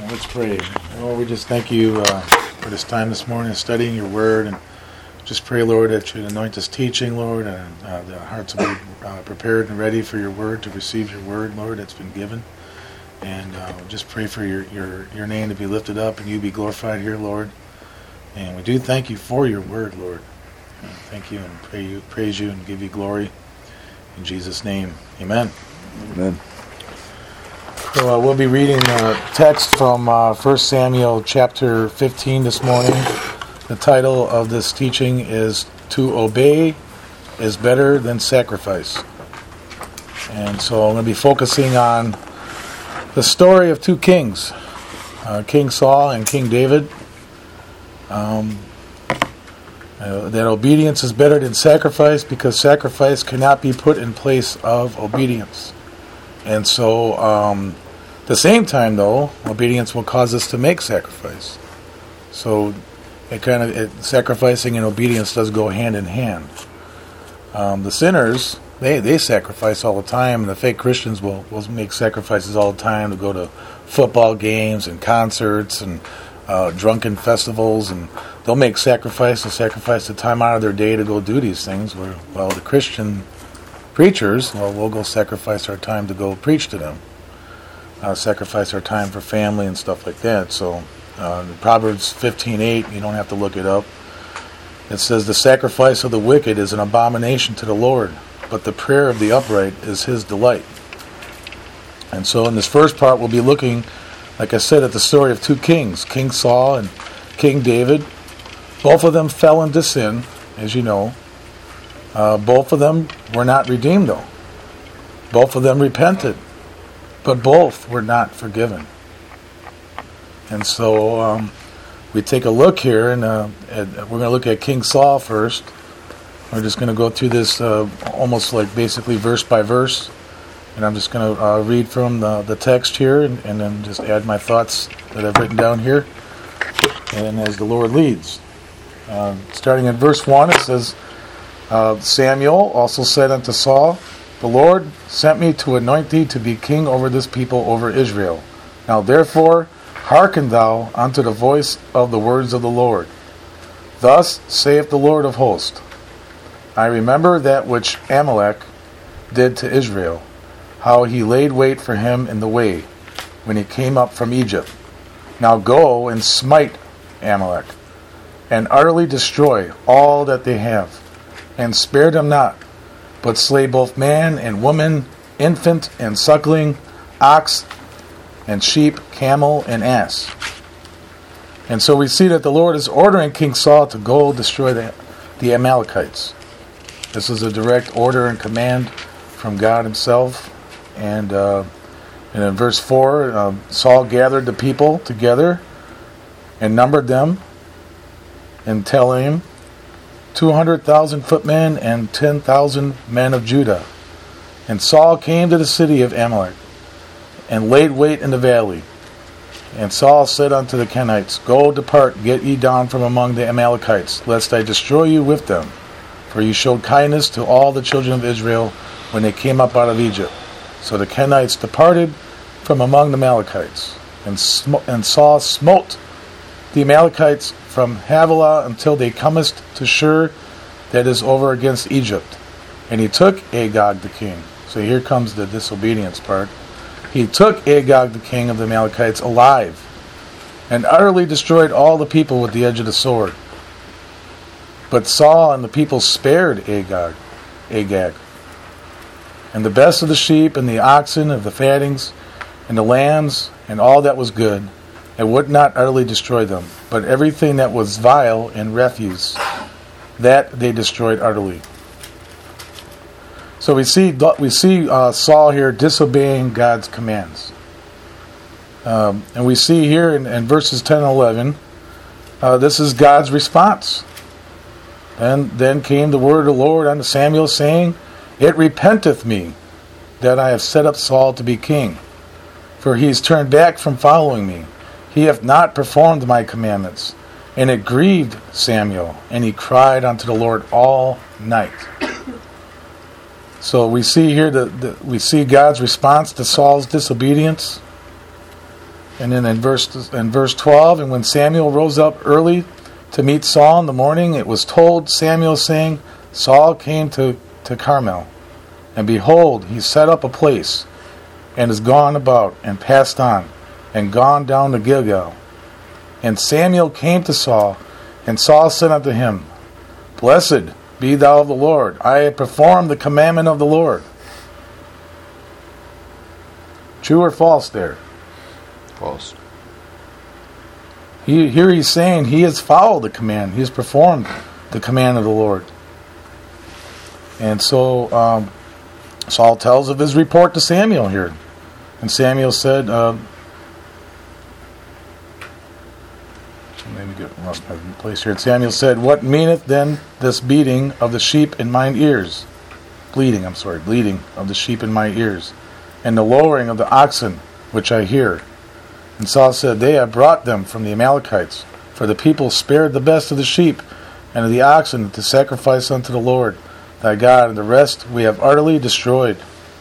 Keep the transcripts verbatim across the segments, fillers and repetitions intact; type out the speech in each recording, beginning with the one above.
Let's pray. Lord, we just thank you uh, for this time this morning, studying your word, and just pray, Lord, that you anoint this teaching, Lord, and uh, the hearts will be uh, prepared and ready for your word, to receive your word, Lord, that's been given. And uh, just pray for your, your, your name to be lifted up and you be glorified here, Lord. And we do thank you for your word, Lord. And thank you and pray you, praise you and give you glory. In Jesus' name, amen. Amen. So uh, we'll be reading the text from uh, First Samuel chapter fifteen this morning. The title of this teaching is "To Obey is Better Than Sacrifice." And so I'm going to be focusing on the story of two kings, uh, King Saul and King David. Um, uh, that obedience is better than sacrifice because sacrifice cannot be put in place of obedience. And so, um, at the same time, though, obedience will cause us to make sacrifice. So, it kind of it, sacrificing and obedience does go hand in hand. Um, the sinners, they they sacrifice all the time, and the fake Christians will will make sacrifices all the time to go to football games and concerts and uh, drunken festivals, and they'll make sacrifice, sacrifice the time out of their day to go do these things. Where well, the Christian preachers, well, we'll go sacrifice our time to go preach to them. Uh, sacrifice our time for family and stuff like that. So, uh, Proverbs fifteen eight, you don't have to look it up. It says, "The sacrifice of the wicked is an abomination to the Lord, but the prayer of the upright is his delight." And so in this first part, we'll be looking, like I said, at the story of two kings, King Saul and King David. Both of them fell into sin, as you know. Uh, both of them were not redeemed, though. Both of them repented, but both were not forgiven. And so um, we take a look here, and uh, at, we're going to look at King Saul first. We're just going to go through this uh, almost like basically verse by verse, and I'm just going to uh, read from the, the text here, and, and then just add my thoughts that I've written down here, and as the Lord leads. Uh, starting at verse one, it says, Uh, Samuel also said unto Saul, "The Lord sent me to anoint thee to be king over this people, over Israel. Now therefore hearken thou unto the voice of the words of the Lord. Thus saith the Lord of hosts, I remember that which Amalek did to Israel, how he laid wait for him in the way, when he came up from Egypt. Now go and smite Amalek, and utterly destroy all that they have, and spare them not, but slay both man and woman, infant and suckling, ox and sheep, camel and ass." And so we see that the Lord is ordering King Saul to go destroy the, the Amalekites. This is a direct order and command from God himself. And, uh, and in verse four, uh, Saul gathered the people together and numbered them in Telaim, two hundred thousand footmen and ten thousand men of Judah. And Saul came to the city of Amalek, and laid wait in the valley. And Saul said unto the Kenites, "Go, depart, get ye down from among the Amalekites, lest I destroy you with them. For ye showed kindness to all the children of Israel when they came up out of Egypt." So the Kenites departed from among the Amalekites, and, sm- and Saul smote the Amalekites from Havilah until they comest to Shur, that is over against Egypt. And he took Agag the king. So here comes the disobedience part. He took Agag the king of the Amalekites alive, and utterly destroyed all the people with the edge of the sword. But Saul and the people spared Agag, Agag, and the best of the sheep and the oxen, of the fattings, and the lambs, and all that was good, and would not utterly destroy them, but everything that was vile and refuse, that they destroyed utterly. So we see we see uh, Saul here disobeying God's commands, um, and we see here in, in verses ten and eleven, uh, this is God's response. And then came the word of the Lord unto Samuel, saying, "It repenteth me that I have set up Saul to be king, for he is turned back from following me. He hath not performed my commandments." And it grieved Samuel, and he cried unto the Lord all night. So we see here that we see God's response to Saul's disobedience. And then in verse in verse twelve, and when Samuel rose up early to meet Saul in the morning, it was told Samuel, saying, Saul came to, to Carmel, and behold, he set up a place, and is gone about, and passed on, and gone down to Gilgal. And Samuel came to Saul, and Saul said unto him, Blessed be thou of the Lord, I have performed the commandment of the Lord. True or false there? False. He, here he's saying he has followed the command. He has performed the command of the Lord. And so um, Saul tells of his report to Samuel here. And Samuel said, uh, let me get lost my place here. And Samuel said, What meaneth then this beating of the sheep in mine ears? Bleeding, I'm sorry, bleeding of the sheep in my ears, and the lowering of the oxen which I hear. And Saul said, They have brought them from the Amalekites, for the people spared the best of the sheep and of the oxen to sacrifice unto the Lord thy God, and the rest we have utterly destroyed.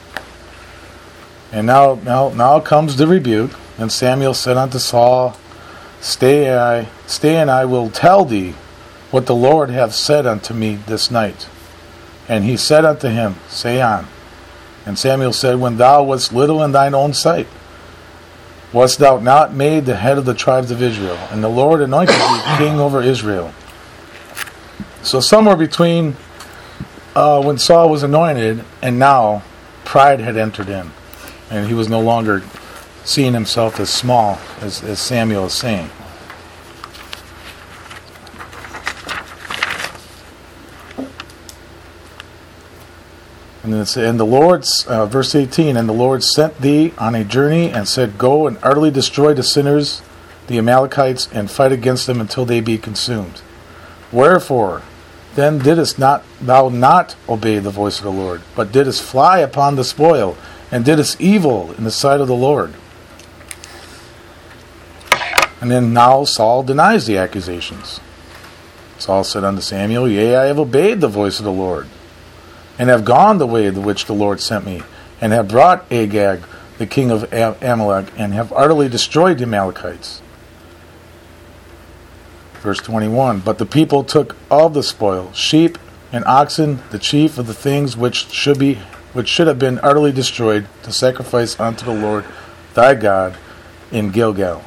And now, now, now comes the rebuke. And Samuel said unto Saul, Stay, I, stay, and I will tell thee what the Lord hath said unto me this night. And he said unto him, Say on. And Samuel said, When thou wast little in thine own sight, wast thou not made the head of the tribes of Israel? And the Lord anointed thee king over Israel. So somewhere between uh, when Saul was anointed and now, pride had entered in. And he was no longer seeing himself as small, as, as Samuel is saying. And, it's, and the Lord, uh, verse eighteen, and the Lord sent thee on a journey and said, Go and utterly destroy the sinners, the Amalekites, and fight against them until they be consumed. Wherefore, then didst not thou not obey the voice of the Lord, but didst fly upon the spoil, and didst evil in the sight of the Lord. And then now Saul denies the accusations. Saul said unto Samuel, Yea, I have obeyed the voice of the Lord, and have gone the way the which the Lord sent me, and have brought Agag, the king of Amalek, and have utterly destroyed the Amalekites. Verse twenty-one, But the people took of the spoil sheep and oxen, the chief of the things which should be which should have been utterly destroyed, to sacrifice unto the Lord thy God in Gilgal.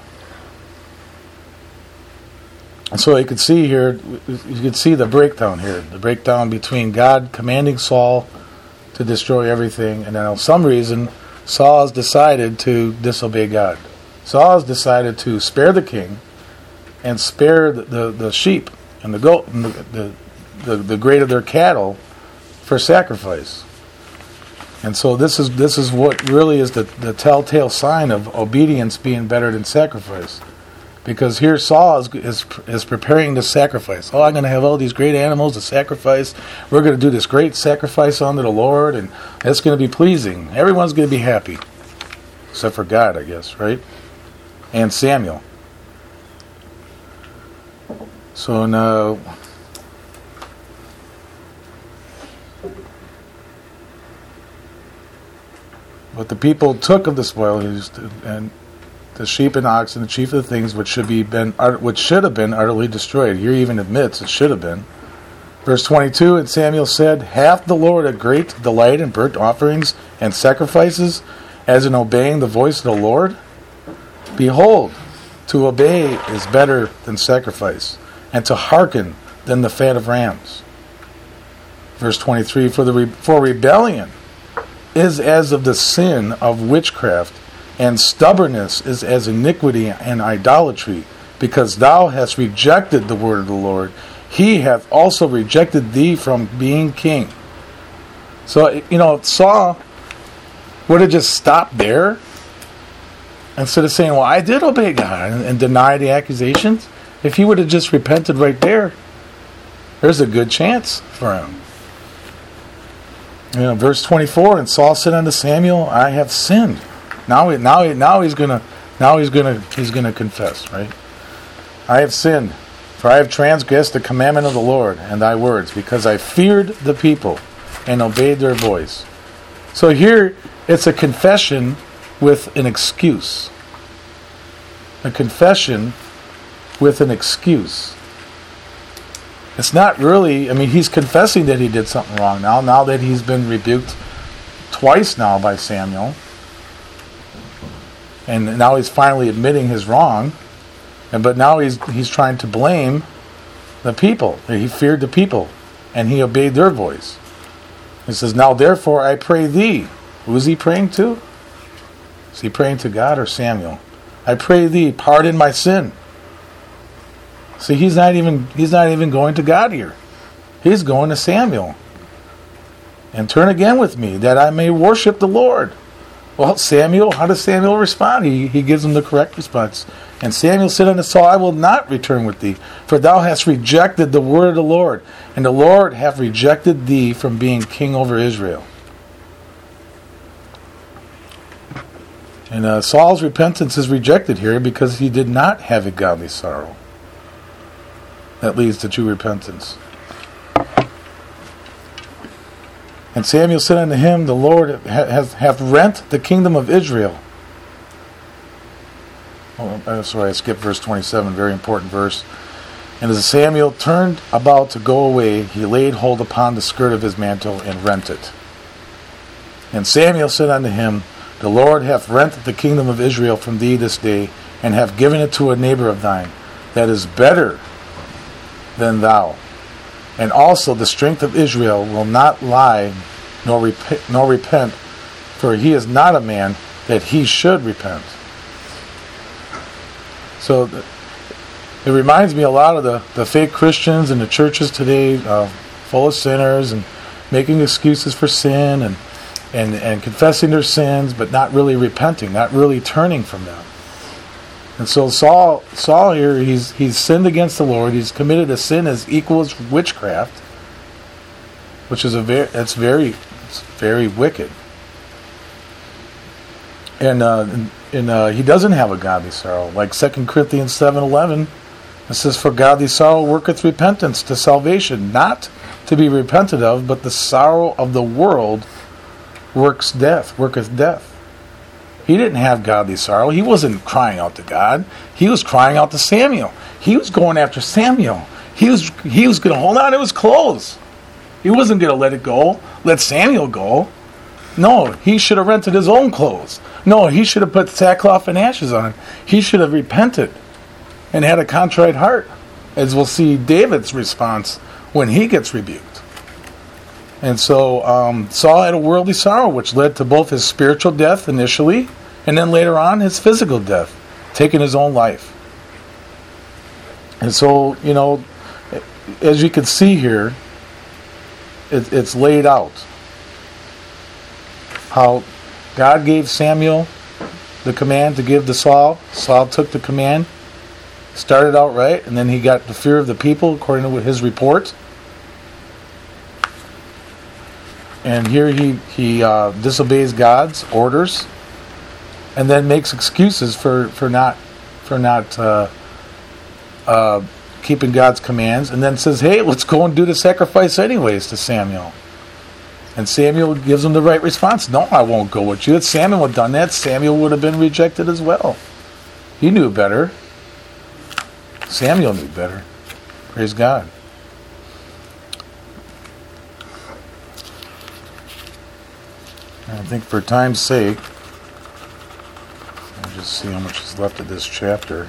And so you could see here, you could see the breakdown here, the breakdown between God commanding Saul to destroy everything, and then for some reason Saul has decided to disobey God. Saul has decided to spare the king and spare the, the, the sheep and the goat and the, the, the, the great of their cattle for sacrifice. And so this is this is what really is the, the telltale sign of obedience being better than sacrifice. Because here Saul is, is is preparing to sacrifice. Oh, I'm going to have all these great animals to sacrifice. We're going to do this great sacrifice unto the Lord, and it's going to be pleasing. Everyone's going to be happy. Except for God, I guess, right? And Samuel. So now, but the people took of the spoil, and the sheep and oxen, the chief of the things which should be been, which should have been utterly destroyed. Here he even admits it should have been. Verse twenty-two, And Samuel said, Hath the Lord a great delight in burnt offerings and sacrifices, as in obeying the voice of the Lord? Behold, to obey is better than sacrifice, and to hearken than the fat of rams. Verse twenty-three, For the re- for rebellion is as of the sin of witchcraft, and stubbornness is as iniquity and idolatry, because thou hast rejected the word of the Lord. He hath also rejected thee from being king. So, you know, if Saul would have just stopped there, instead of saying, well, I did obey God, and, and deny the accusations, if he would have just repented right there, there's a good chance for him. You know, verse twenty-four, And Saul said unto Samuel, I have sinned. Now, now, now he's gonna, now he's gonna, he's gonna confess, right? I have sinned, for I have transgressed the commandment of the Lord and thy words, because I feared the people and obeyed their voice. So here, it's a confession with an excuse. a confession with an excuse. It's not really, I mean, he's confessing that he did something wrong now, now that he's been rebuked twice now by Samuel. And now he's finally admitting his wrong. And but now he's he's trying to blame the people. He feared the people, and he obeyed their voice. He says, now therefore I pray thee. Who is he praying to? Is he praying to God or Samuel? I pray thee, pardon my sin. See, he's not even he's not even going to God here. He's going to Samuel. And turn again with me, that I may worship the Lord. Well, Samuel, how does Samuel respond? He, he gives him the correct response. And Samuel said unto Saul, I will not return with thee, for thou hast rejected the word of the Lord, and the Lord hath rejected thee from being king over Israel. And uh, Saul's repentance is rejected here because he did not have a godly sorrow. That leads to true repentance. And Samuel said unto him, the Lord hath, hath rent the kingdom of Israel. Oh, I'm sorry, I skipped verse twenty-seven, very important verse. And as Samuel turned about to go away, he laid hold upon the skirt of his mantle and rent it. And Samuel said unto him, the Lord hath rent the kingdom of Israel from thee this day, and hath given it to a neighbor of thine, that is better than thou. And also the strength of Israel will not lie nor, rep- nor repent, for he is not a man that he should repent. So th- it reminds me a lot of the, the fake Christians in the churches today, uh, full of sinners and making excuses for sin and, and, and confessing their sins, but not really repenting, not really turning from them. And so Saul, Saul here, he's he's sinned against the Lord. He's committed a sin as equal as witchcraft, which is a very that's very it's very wicked. And uh, and, and uh, he doesn't have a godly sorrow, like Second Corinthians seven eleven. It says, "For godly sorrow worketh repentance to salvation, not to be repented of, but the sorrow of the world works death, worketh death." He didn't have godly sorrow. He wasn't crying out to God. He was crying out to Samuel. He was going after Samuel. He was he was going to hold on to his clothes. He wasn't going to let it go, let Samuel go. No, he should have rented his own clothes. No, he should have put sackcloth and ashes on. He should have repented and had a contrite heart, as we'll see David's response when he gets rebuked. And so um, Saul had a worldly sorrow, which led to both his spiritual death initially, and then later on his physical death, taking his own life. And so, you know, as you can see here, it, it's laid out how God gave Samuel the command to give to Saul. Saul took the command, started out right, and then he got the fear of the people according to his report. And here he, he uh, disobeys God's orders, and then makes excuses for, for not for not uh, uh, keeping God's commands, and then says, "Hey, let's go and do the sacrifice anyways" to Samuel. And Samuel gives him the right response. "No, I won't go with you." If Samuel had done that, Samuel would have been rejected as well. He knew better. Samuel knew better. Praise God. I think for time's sake, I'll just see how much is left of this chapter.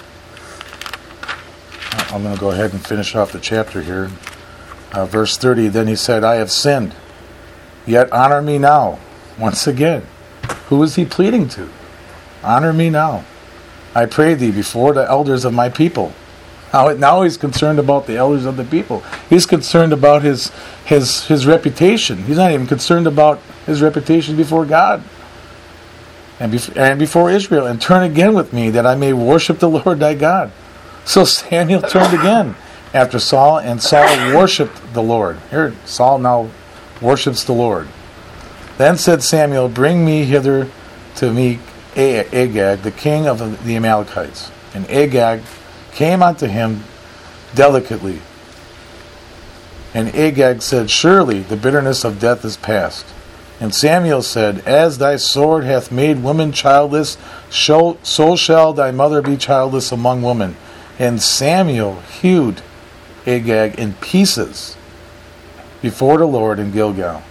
I'm going to go ahead and finish off the chapter here. Uh, verse thirty, then he said, "I have sinned, yet honor me now." Once again, who is he pleading to? Honor me now, I pray thee, before the elders of my people. Now, now he's concerned about the elders of the people. He's concerned about his his his reputation. He's not even concerned about his reputation before God and, bef- and before Israel. "And turn again with me, that I may worship the Lord thy God." So Samuel turned again after Saul, and Saul worshipped the Lord. Here, Saul now worships the Lord. Then said Samuel, "Bring me hither to me Agag, the king of the Amalekites." And Agag came unto him delicately. And Agag said, "Surely the bitterness of death is past, And Samuel said, As thy sword hath made women childless, so shall thy mother be childless among women. And Samuel hewed Agag in pieces before the Lord in Gilgal.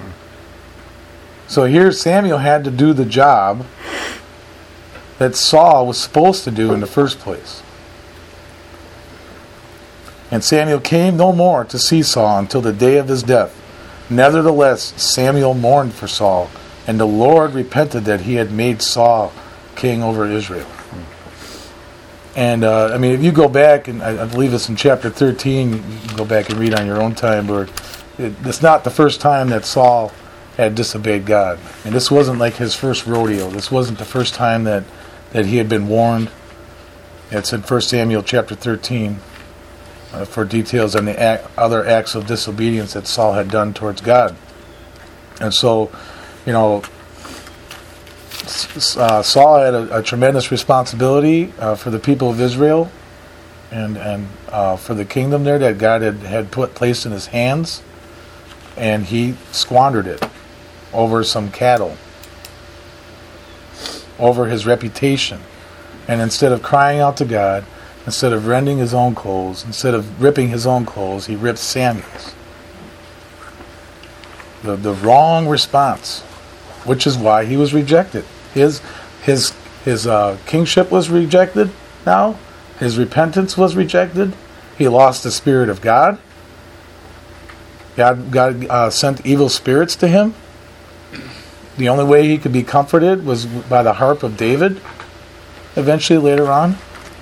So here Samuel had to do the job that Saul was supposed to do in the first place. And Samuel came no more to see Saul until the day of his death. Nevertheless, Samuel mourned for Saul, and the Lord repented that he had made Saul king over Israel. And, uh, I mean, if you go back, and I, I believe it's in chapter thirteen, you can go back and read on your own time, where it, it's not the first time that Saul had disobeyed God. And this wasn't like his first rodeo. This wasn't the first time that, that he had been warned. It's in First Samuel chapter thirteen uh, for details on the act, other acts of disobedience that Saul had done towards God. And so, you know, uh, Saul had a, a tremendous responsibility uh, for the people of Israel and and uh, for the kingdom there that God had, had put placed in his hands. And he squandered it over some cattle, over his reputation. And instead of crying out to God, instead of rending his own clothes, instead of ripping his own clothes, he ripped Samuel's. The the wrong response, which is why he was rejected. His his his uh, kingship was rejected now. His repentance was rejected. He lost the Spirit of God. God, God uh, sent evil spirits to him. The only way he could be comforted was by the harp of David, eventually later on.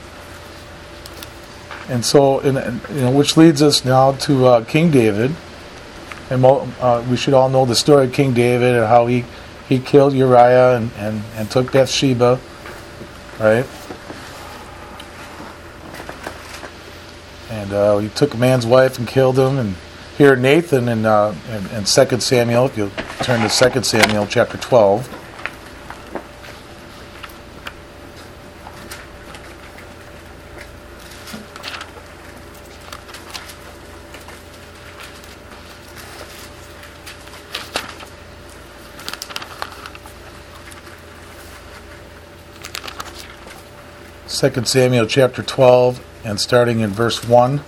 And so, in, you know, which leads us now to uh, King David. And uh, we should all know the story of King David and how he, he killed Uriah and, and, and took Bathsheba, right? And uh, he took a man's wife and killed him. And here Nathan in, uh, in, in Second Samuel, if you turn to Second Samuel chapter twelve. Second Samuel chapter twelve, and starting in verse one.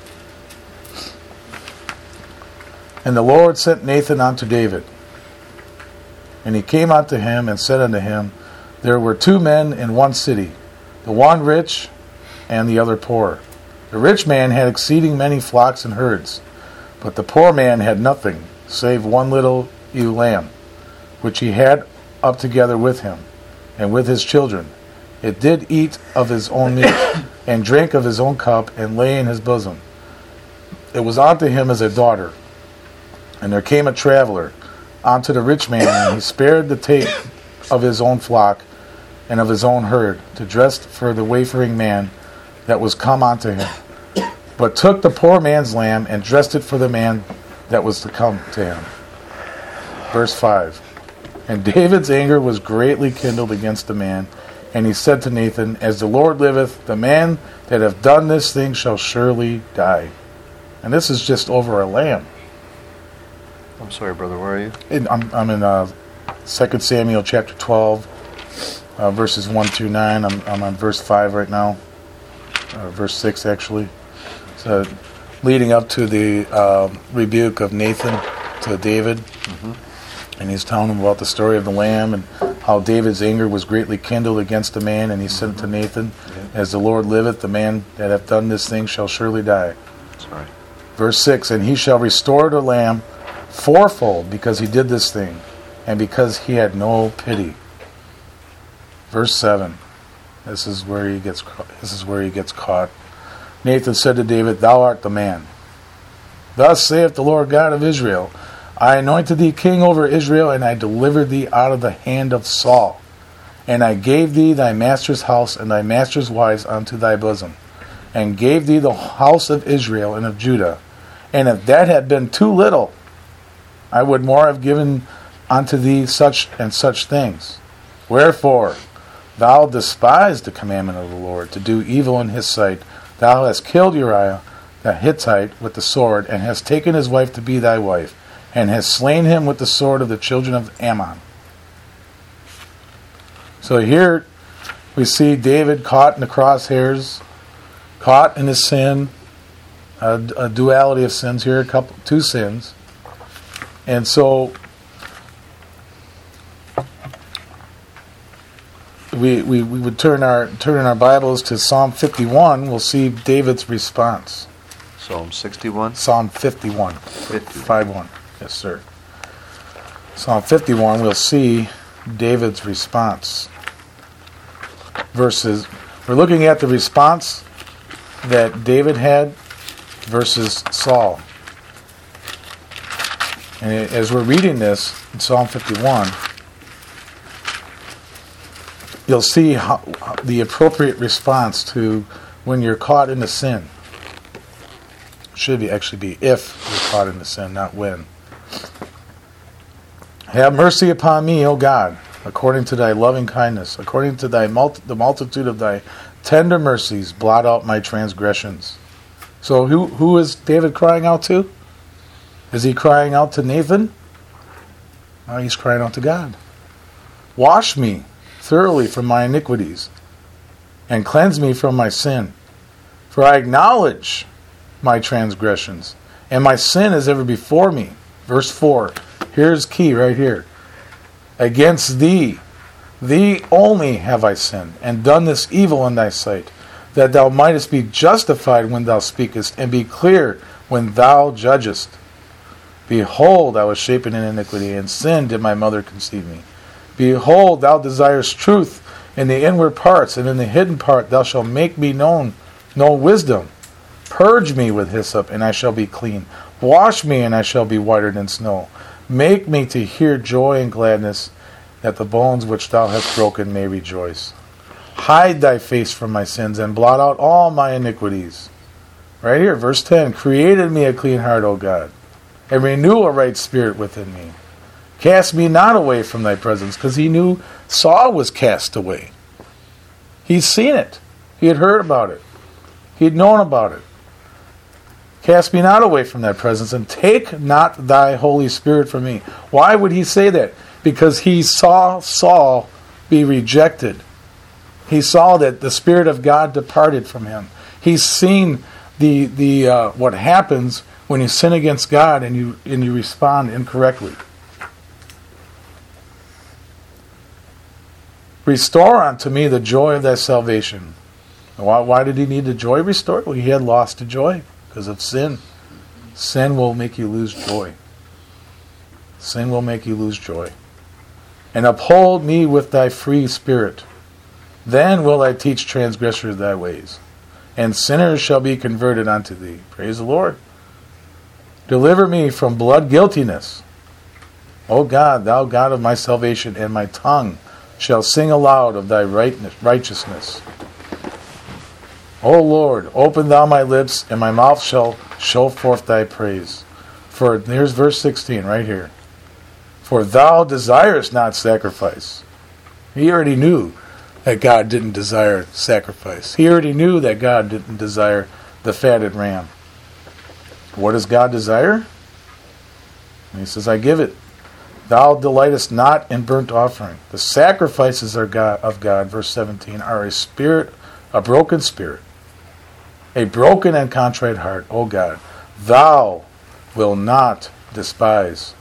And the Lord sent Nathan unto David. And he came unto him and said unto him, There were two men in one city, the one rich and the other poor. The rich man had exceeding many flocks and herds, but the poor man had nothing, save one little ewe lamb, which he had up together with him, and with his children. It did eat of his own meat, and drank of his own cup, and lay in his bosom. It was unto him as a daughter. And there came a traveler unto the rich man, and he spared the take of his own flock and of his own herd, to dress for the wayfaring man that was come unto him, but took the poor man's lamb, and dressed it for the man that was to come to him. Verse five. And David's anger was greatly kindled against the man, and he said to Nathan, As the Lord liveth, the man that hath done this thing shall surely die. And this is just over a lamb. I'm sorry, brother, where are you? In, I'm, I'm in uh, Second Samuel chapter twelve, uh, verses one through nine. I'm, I'm on verse five right now, uh, verse six actually. So, leading up to the uh, rebuke of Nathan to David. Mm-hmm. And he's telling him about the story of the lamb and how David's anger was greatly kindled against the man. And he mm-hmm. said to Nathan, yeah. As the Lord liveth, the man that hath done this thing shall surely die. Sorry. Verse six, And he shall restore the lamb fourfold, because he did this thing, and because he had no pity. Verse seven. This is where he gets. This is where he gets caught. Nathan said to David, Thou art the man. Thus saith the Lord God of Israel, I anointed thee king over Israel, and I delivered thee out of the hand of Saul. And I gave thee thy master's house and thy master's wives unto thy bosom, and gave thee the house of Israel and of Judah. And if that had been too little, I would more have given unto thee such and such things. Wherefore, thou despised the commandment of the Lord, to do evil in his sight. Thou hast killed Uriah the Hittite with the sword, and hast taken his wife to be thy wife, and has slain him with the sword of the children of Ammon. So here we see David caught in the crosshairs, caught in his sin, a, a duality of sins here, a couple, two sins. And so we, we we would turn our turn in our Bibles to Psalm fifty-one. We'll see David's response. Psalm sixty-one? Psalm fifty-one. fifty. five one. Yes, sir. Psalm fifty-one, we'll see David's response. Verses, we're looking at the response that David had versus Saul. And as we're reading this in Psalm fifty-one, you'll see how, the appropriate response to when you're caught in a sin. Should be actually be if you're caught in the sin, not when. Have mercy upon me, O God, according to thy loving kindness, according to thy multi- the multitude of thy tender mercies, blot out my transgressions. So who who is David crying out to? Is he crying out to Nathan? No, he's crying out to God. Wash me thoroughly from my iniquities, and cleanse me from my sin. For I acknowledge my transgressions, and my sin is ever before me. Verse four. Here's key right here. Against thee, thee only have I sinned, and done this evil in thy sight, that thou mightest be justified when thou speakest, and be clear when thou judgest. Behold, I was shapen in iniquity, and sin did my mother conceive me. Behold, thou desirest truth in the inward parts, and in the hidden part thou shalt make me known, know wisdom. Purge me with hyssop, and I shall be clean. Wash me, and I shall be whiter than snow. Make me to hear joy and gladness, that the bones which thou hast broken may rejoice. Hide thy face from my sins, and blot out all my iniquities. Right here, verse ten. Create in me a clean heart, O God, and renew a right spirit within me. Cast me not away from thy presence, because he knew Saul was cast away. He's seen it. He had heard about it. He had known about it. Cast me not away from thy presence, and take not thy Holy Spirit from me. Why would he say that? Because he saw Saul be rejected. He saw that the Spirit of God departed from him. He's seen the the uh, what happens when you sin against God and you and you respond incorrectly. Restore unto me the joy of thy salvation. Why, why did he need the joy restored? Well, he had lost the joy. Because of sin. Sin will make you lose joy. Sin will make you lose joy. And uphold me with thy free spirit. Then will I teach transgressors thy ways, and sinners shall be converted unto thee. Praise the Lord. Deliver me from blood guiltiness. O God, thou God of my salvation, and my tongue shall sing aloud of thy righteousness. O Lord, open thou my lips, and my mouth shall show forth thy praise. For, here's verse sixteen, right here. For thou desirest not sacrifice. He already knew that God didn't desire sacrifice. He already knew that God didn't desire the fatted ram. What does God desire? And he says, I give it. Thou delightest not in burnt offering. The sacrifices of God, of God, verse seventeen, are a spirit, a broken spirit. A broken and contrite heart, O God, thou wilt not despise.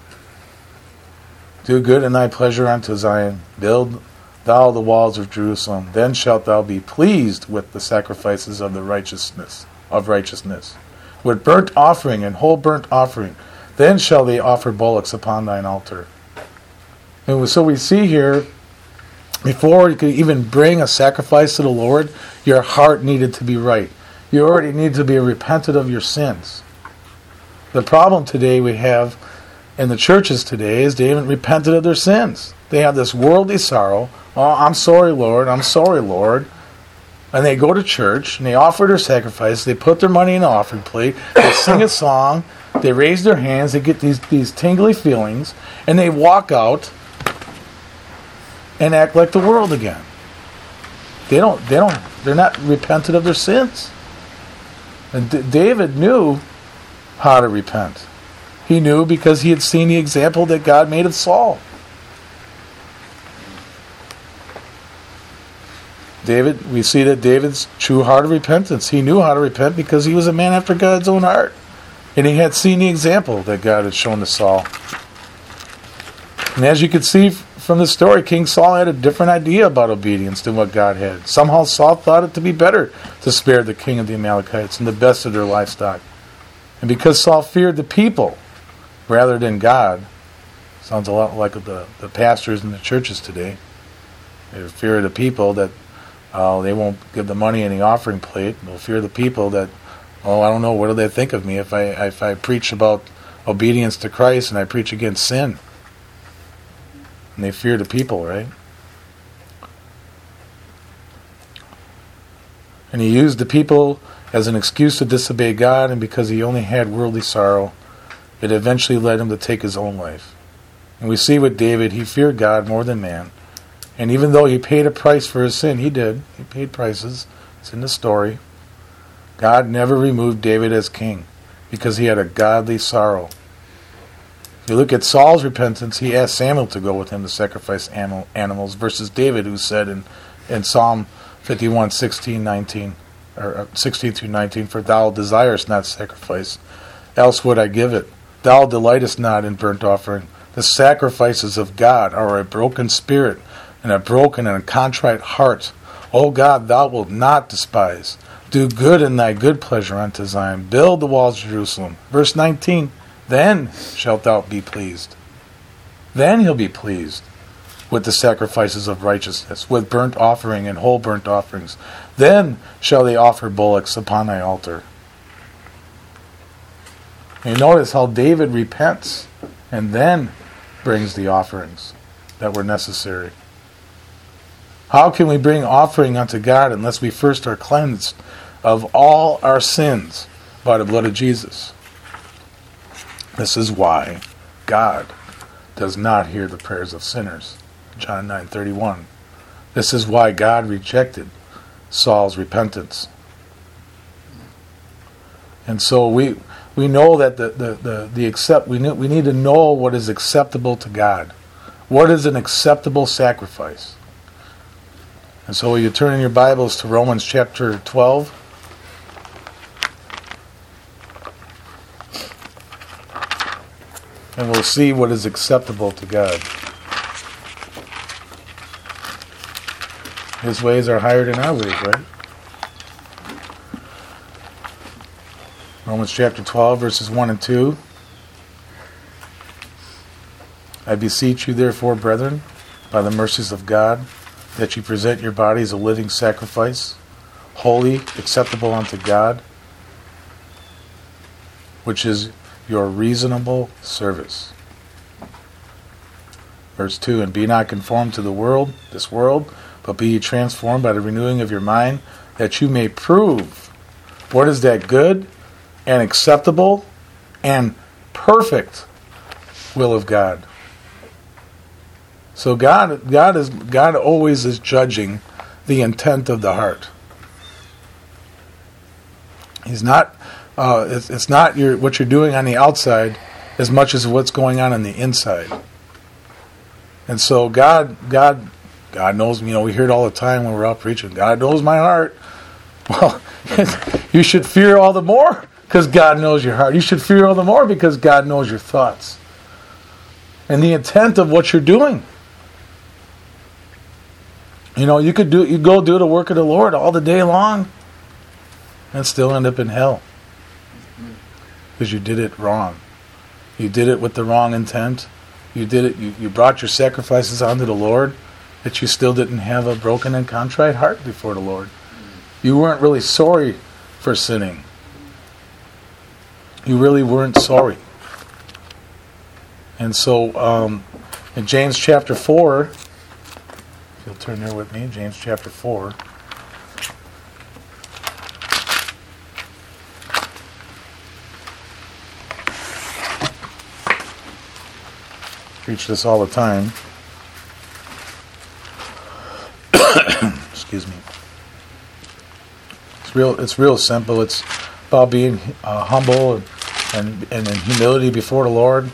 Do good in thy pleasure unto Zion. Build thou the walls of Jerusalem. Then shalt thou be pleased with the sacrifices of the righteousness of righteousness, with burnt offering and whole burnt offering. Then shall they offer bullocks upon thine altar. And so we see here, before you could even bring a sacrifice to the Lord, your heart needed to be right. You already need to be repentant of your sins. The problem today we have in the churches today is they haven't repented of their sins. They have this worldly sorrow. Oh, I'm sorry, Lord. I'm sorry, Lord. And they go to church and they offer their sacrifice. They put their money in the offering plate. They sing a song. They raise their hands. They get these, these tingly feelings. And they walk out and act like the world again. They don't, they don't, they're not repentant of their sins. And D- David knew how to repent. He knew because he had seen the example that God made of Saul. David, we see that David's true heart of repentance. He knew how to repent because he was a man after God's own heart. And he had seen the example that God had shown to Saul. And as you can see from the story, King Saul had a different idea about obedience than what God had. Somehow Saul thought it to be better to spare the king of the Amalekites and the best of their livestock. And because Saul feared the people rather than God, sounds a lot like the, the pastors in the churches today. They fear the people that uh, they won't give the money in the offering plate. They'll fear the people that, oh, I don't know, what do they think of me if I if I preach about obedience to Christ and I preach against sin? And they fear the people, right? And he used the people as an excuse to disobey God, and because he only had worldly sorrow, it eventually led him to take his own life. And we see with David, he feared God more than man. And even though he paid a price for his sin, he did. He paid prices. It's in the story. God never removed David as king because he had a godly sorrow. If you look at Saul's repentance, he asked Samuel to go with him to sacrifice animal, animals versus David, who said in, in Psalm fifty-one, sixteen, nineteen, or sixteen through nineteen, "For thou desirest not sacrifice, else would I give it. Thou delightest not in burnt offering. The sacrifices of God are a broken spirit and a broken and a contrite heart. O God, thou wilt not despise. Do good in thy good pleasure unto Zion. Build the walls of Jerusalem." Verse nineteen, "Then shalt thou be pleased." Then he'll be pleased with the sacrifices of righteousness, with burnt offering and whole burnt offerings. Then shall they offer bullocks upon thy altar. And you notice how David repents and then brings the offerings that were necessary. How can we bring offering unto God unless we first are cleansed of all our sins by the blood of Jesus? This is why God does not hear the prayers of sinners. John nine thirty-one. This is why God rejected Saul's repentance. And so we we know that the the the, the accept we need, we need to know what is acceptable to God. What is an acceptable sacrifice? And so you turn in your Bibles to Romans chapter twelve. And we'll see what is acceptable to God. His ways are higher than our ways, right? Romans chapter twelve, verses one and two. "I beseech you, therefore, brethren, by the mercies of God, that you present your bodies a living sacrifice, holy, acceptable unto God, which is your reasonable service." Verse two, "And be not conformed to the world, this world, but be ye transformed by the renewing of your mind, that you may prove what is that good and acceptable and perfect will of God." So God, God is God always is judging the intent of the heart. He's not. Uh, it's, it's not your what you're doing on the outside as much as what's going on on the inside. And so God, God, God knows. You know, we hear it all the time when we're out preaching. God knows my heart. Well, you should fear all the more because God knows your heart. You should fear all the more because God knows your thoughts and the intent of what you're doing. You know, you could do you go do the work of the Lord all the day long and still end up in hell because you did it wrong. You did it with the wrong intent. You did it. You, you brought your sacrifices onto the Lord, but you still didn't have a broken and contrite heart before the Lord. You weren't really sorry for sinning. You really weren't sorry. And so, um, in James chapter four, if you'll turn there with me, James chapter four. Preach this all the time. Excuse me. It's real. It's real simple. It's about being uh, humble and and, and in humility before the Lord.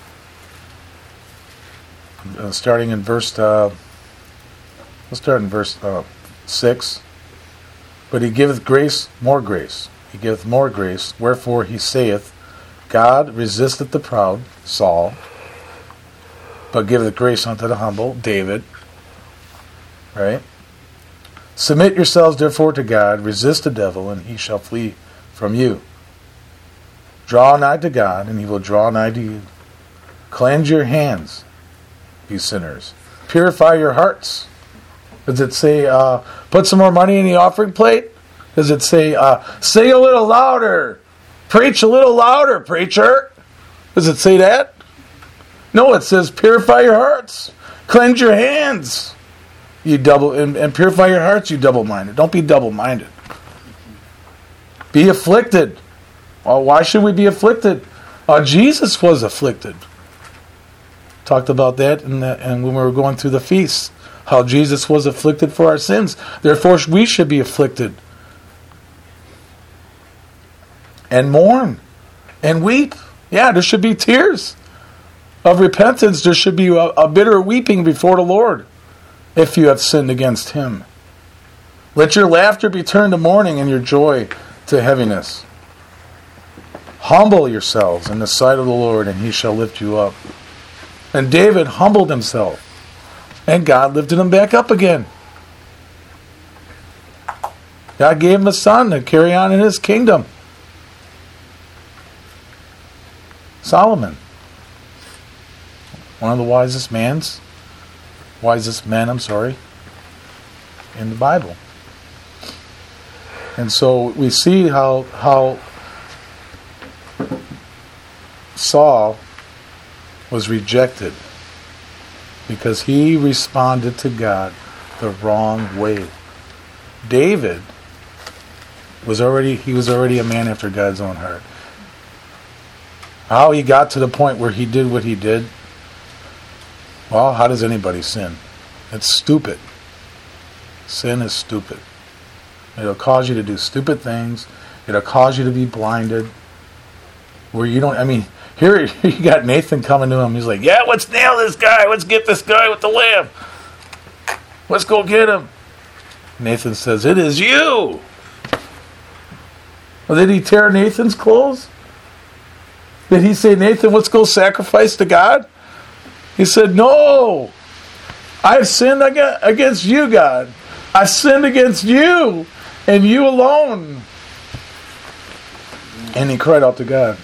Uh, starting in verse, uh, let's start in verse uh, six. But he giveth grace, more grace. He giveth more grace. Wherefore he saith, God resisteth the proud, Saul, but giveth grace unto the humble, David. Right? Submit yourselves therefore to God, resist the devil, and he shall flee from you. Draw nigh to God, and he will draw nigh to you. Cleanse your hands, you sinners. Purify your hearts. Does it say, uh, put some more money in the offering plate? Does it say, uh, sing a little louder? Preach a little louder, preacher? Does it say that? No, it says, purify your hearts. Cleanse your hands. You double and, and purify your hearts, you double-minded. Don't be double-minded. Be afflicted. Well, why should we be afflicted? Uh, Jesus was afflicted. Talked about that in the, and when we were going through the feast, how Jesus was afflicted for our sins. Therefore, we should be afflicted. And mourn. And weep. Yeah, there should be tears of repentance. There should be a, a bitter weeping before the Lord if you have sinned against Him. Let your laughter be turned to mourning and your joy to heaviness. Humble yourselves in the sight of the Lord, and He shall lift you up. And David humbled himself, and God lifted him back up again. God gave him a son to carry on in His kingdom. Solomon, one of the wisest mans, wisest men, I'm sorry, in the Bible. And so we see how how Saul was rejected because he responded to God the wrong way. David was already he was already a man after God's own heart. How he got to the point where he did what he did, well, how does anybody sin? It's stupid. Sin is stupid. It'll cause you to do stupid things. It'll cause you to be blinded. Where you don't, I mean, here you got Nathan coming to him. He's like, yeah, let's nail this guy. Let's get this guy with the lamb. Let's go get him. Nathan says, it is you. Well, did he tear Nathan's clothes? Did he say, Nathan, let's go sacrifice to God? He said, no. I've sinned against you, God. I sinned against you and you alone. And he cried out to God.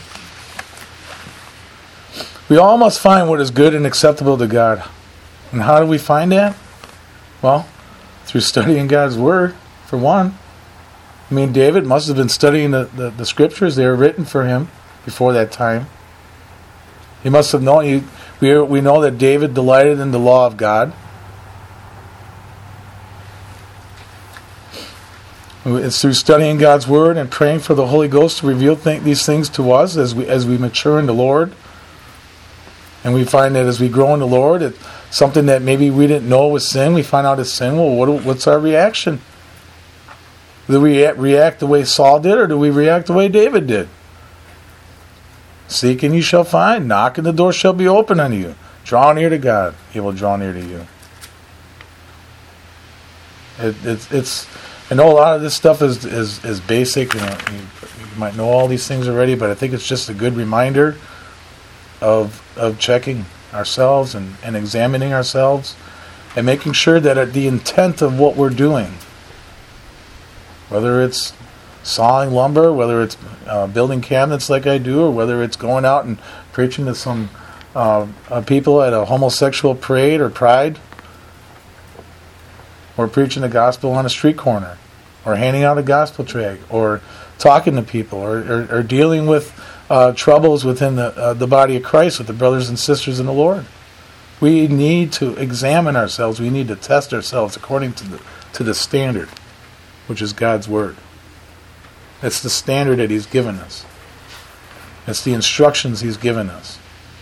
We all must find what is good and acceptable to God. And how do we find that? Well, through studying God's Word, for one. I mean, David must have been studying the, the, the Scriptures. They were written for him before that time. He must have known. He, we, we know that David delighted in the law of God. It's through studying God's Word and praying for the Holy Ghost to reveal th- these things to us as we as we mature in the Lord. And we find that as we grow in the Lord, it's something that maybe we didn't know was sin. We find out it's sin. Well, what, what's our reaction? Do we react the way Saul did, or do we react the way David did? Seek and you shall find. Knock and the door shall be open unto you. Draw near to God. He will draw near to you. It, it's, it's. I know a lot of this stuff is is, is basic. You know, you, you might know all these things already, but I think it's just a good reminder of of checking ourselves and, and examining ourselves and making sure that the intent of what we're doing, whether it's sawing lumber, whether it's uh, building cabinets like I do, or whether it's going out and preaching to some uh, uh, people at a homosexual parade or pride, or preaching the gospel on a street corner, or handing out a gospel tract, or talking to people, or, or, or dealing with uh, troubles within the uh, the body of Christ with the brothers and sisters in the Lord. We need to examine ourselves. We need to test ourselves according to the to the standard, which is God's Word. It's the standard that He's given us. It's the instructions He's given us.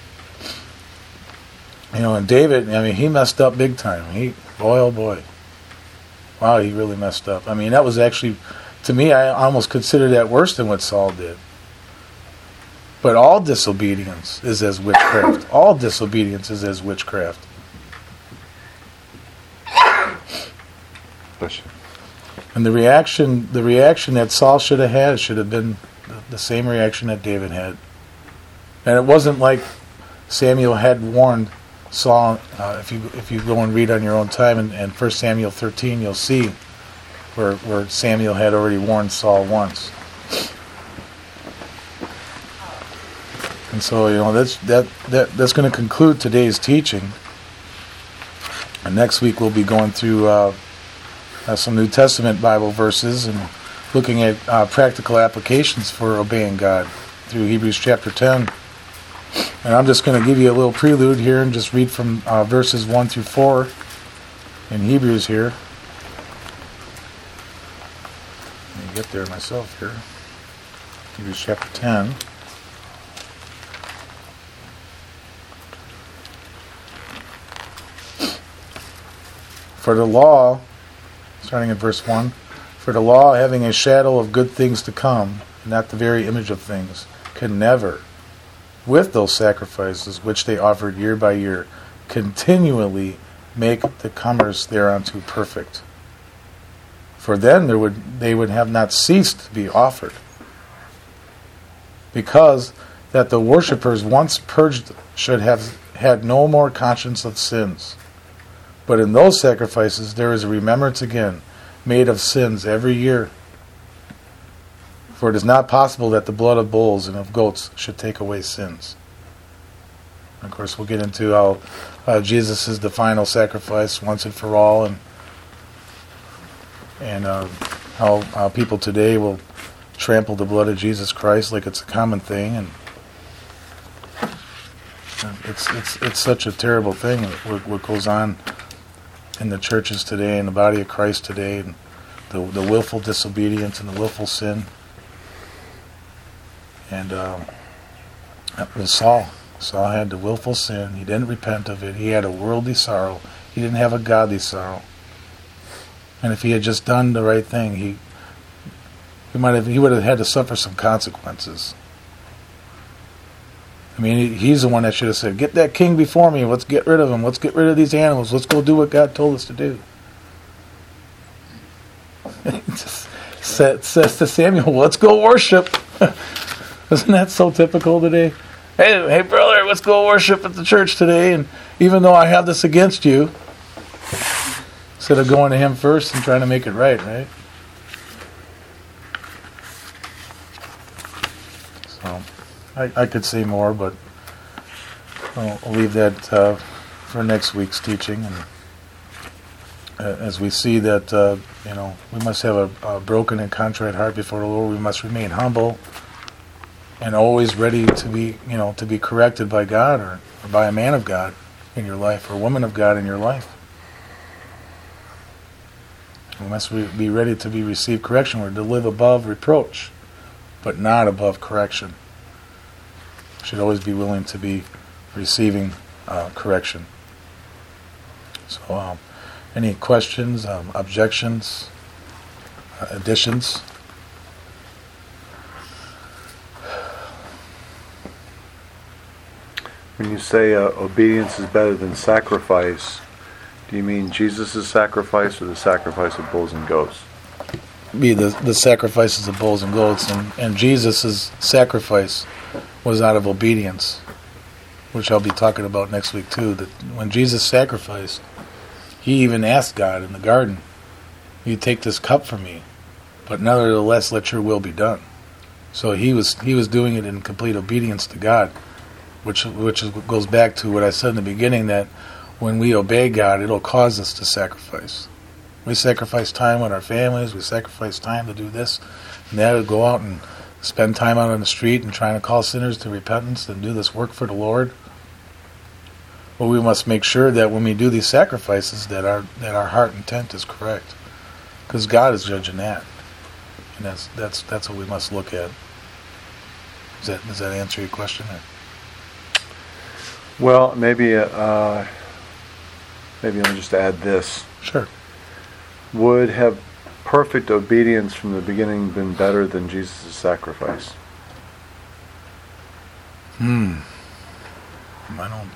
You know, and David, I mean, he messed up big time. He, boy, oh boy. Wow, he really messed up. I mean, that was actually, to me, I almost consider that worse than what Saul did. But all disobedience is as witchcraft. All disobedience is as witchcraft. And the reaction, the reaction that Saul should have had should have been the same reaction that David had. And it wasn't like Samuel had warned Saul. Uh, if you if you go and read on your own time in, in First Samuel thirteen, you'll see where where Samuel had already warned Saul once. And so, you know, that's that, that that's going to conclude today's teaching. And next week we'll be going through uh, uh, some New Testament Bible verses and looking at uh, practical applications for obeying God through Hebrews chapter ten. And I'm just going to give you a little prelude here and just read from uh, verses one through four in Hebrews here. Let me get there myself here. Hebrews chapter ten. For the law, starting at verse one, for the law, having a shadow of good things to come, and not the very image of things, can never, with those sacrifices which they offered year by year, continually make the comers thereunto perfect. For then there would they would have not ceased to be offered, because that the worshippers once purged should have had no more conscience of sins. But in those sacrifices there is a remembrance again, made of sins every year. For it is not possible that the blood of bulls and of goats should take away sins. And of course, we'll get into how uh, Jesus is the final sacrifice once and for all, and and uh, how uh, people today will trample the blood of Jesus Christ like it's a common thing, and it's it's it's such a terrible thing what, what goes on in the churches today, in the body of Christ today, and the the willful disobedience and the willful sin. And um, that was Saul. Saul had the willful sin. He didn't repent of it. He had a worldly sorrow. He didn't have a godly sorrow. And if he had just done the right thing, he he might have he would have had to suffer some consequences. I mean, he, he's the one that should have said, "Get that king before me. Let's get rid of him. Let's get rid of these animals. Let's go do what God told us to do." He just said, says to Samuel, "Let's go worship." Isn't that so typical today? Hey, hey, brother, let's go worship at the church today. And even though I have this against you, instead of going to him first and trying to make it right, right? So, I, I could say more, but I'll, I'll leave that uh, for next week's teaching. And uh, as we see that, uh, you know, we must have a, a broken and contrite heart before the Lord. We must remain humble and always ready to be, you know, to be corrected by God or, or by a man of God in your life or a woman of God in your life. We must re- be ready to be received correction. We're to live above reproach, but not above correction. We should always be willing to be receiving uh, correction. So, um, any questions, um, objections, uh, additions? When you say uh, obedience is better than sacrifice, do you mean Jesus' sacrifice or the sacrifice of bulls and goats? Be the, the sacrifices of bulls and goats, and, and Jesus' sacrifice was out of obedience, which I'll be talking about next week too. That when Jesus sacrificed, he even asked God in the garden, "You take this cup from me, but nevertheless let your will be done." So he was he was doing it in complete obedience to God, which which is, goes back to what I said in the beginning, that when we obey God, it'll cause us to sacrifice. We sacrifice time with our families. We sacrifice time to do this and that. To go out and spend time out on the street and trying to call sinners to repentance and do this work for the Lord. But we must make sure that when we do these sacrifices, that our that our heart intent is correct, because God is judging that, and that's that's that's what we must look at. Does that does that answer your question? Or? Well, maybe uh, maybe I'll just add this. Sure. Would have perfect obedience from the beginning been better than Jesus' sacrifice? Hmm. I don't.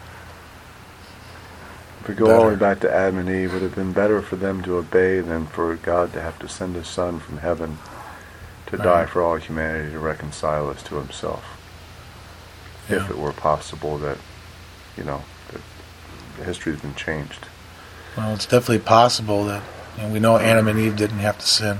If we go all the way back to Adam and Eve, would it have been better for them to obey than for God to have to send His Son from heaven to right. die for all humanity to reconcile us to Himself? Yeah. If it were possible that, you know, that history has been changed. Well, it's definitely possible that, you know, we know Adam and Eve didn't have to sin.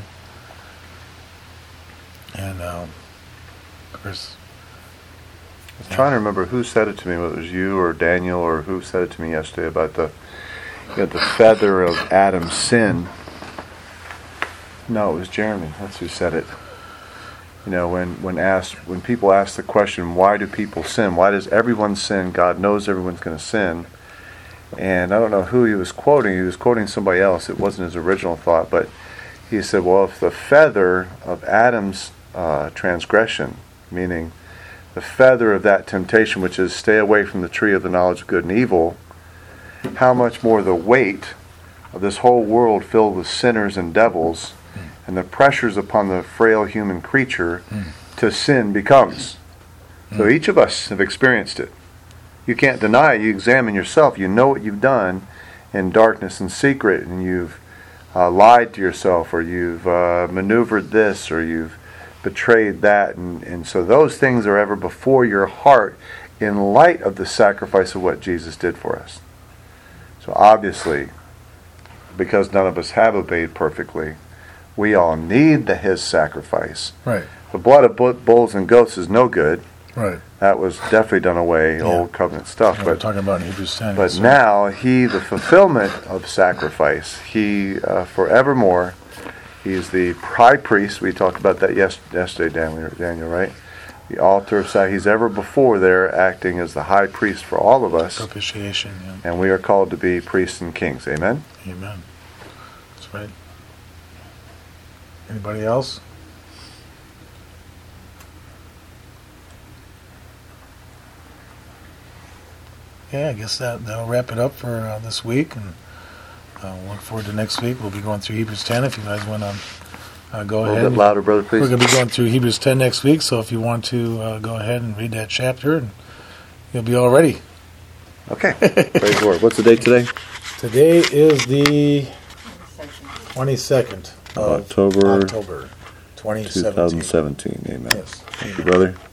And, um, of course... I was yeah. trying to remember who said it to me, whether it was you or Daniel or who said it to me yesterday about the, you know, the feather of Adam's sin. No, it was Jeremy. That's who said it. You know, when, when asked, when people ask the question, why do people sin? Why does everyone sin? God knows everyone's going to sin. And I don't know who he was quoting. He was quoting somebody else. It wasn't his original thought, but he said, well, if the feather of Adam's uh, transgression, meaning the feather of that temptation, which is stay away from the tree of the knowledge of good and evil, how much more the weight of this whole world filled with sinners and devils mm. and the pressures upon the frail human creature mm. to sin becomes. Mm. So each of us have experienced it. You can't deny it. You examine yourself. You know what you've done in darkness and secret, and you've uh, lied to yourself, or you've uh, maneuvered this, or you've betrayed that, and, and so those things are ever before your heart in light of the sacrifice of what Jesus did for us. So obviously, because none of us have obeyed perfectly, we all need the His sacrifice. Right. The blood of bulls and goats is no good. Right. That was definitely done away, yeah. old covenant stuff. Yeah, but we're talking about in Hebrews ten. But now He, the fulfillment of sacrifice, He uh, forevermore. He's the high priest. We talked about that yesterday, Daniel, Daniel, right? The altar of sacrifice. He's ever before there, acting as the high priest for all of us. Propitiation, yeah. And we are called to be priests and kings. Amen? Amen. That's right. Anybody else? Yeah, I guess that, that'll wrap it up for uh, this week. And Uh, we'll look forward to next week. We'll be going through Hebrews ten. If you guys want to uh, go ahead. A little bit louder, brother, please. We're going to be going through Hebrews ten next week, so if you want to uh, go ahead and read that chapter, and you'll be all ready. Okay. Praise the Lord. What's the date today? Today is the twenty-second of October, October twenty seventeen. twenty seventeen. Amen. Yes. Thank you, brother.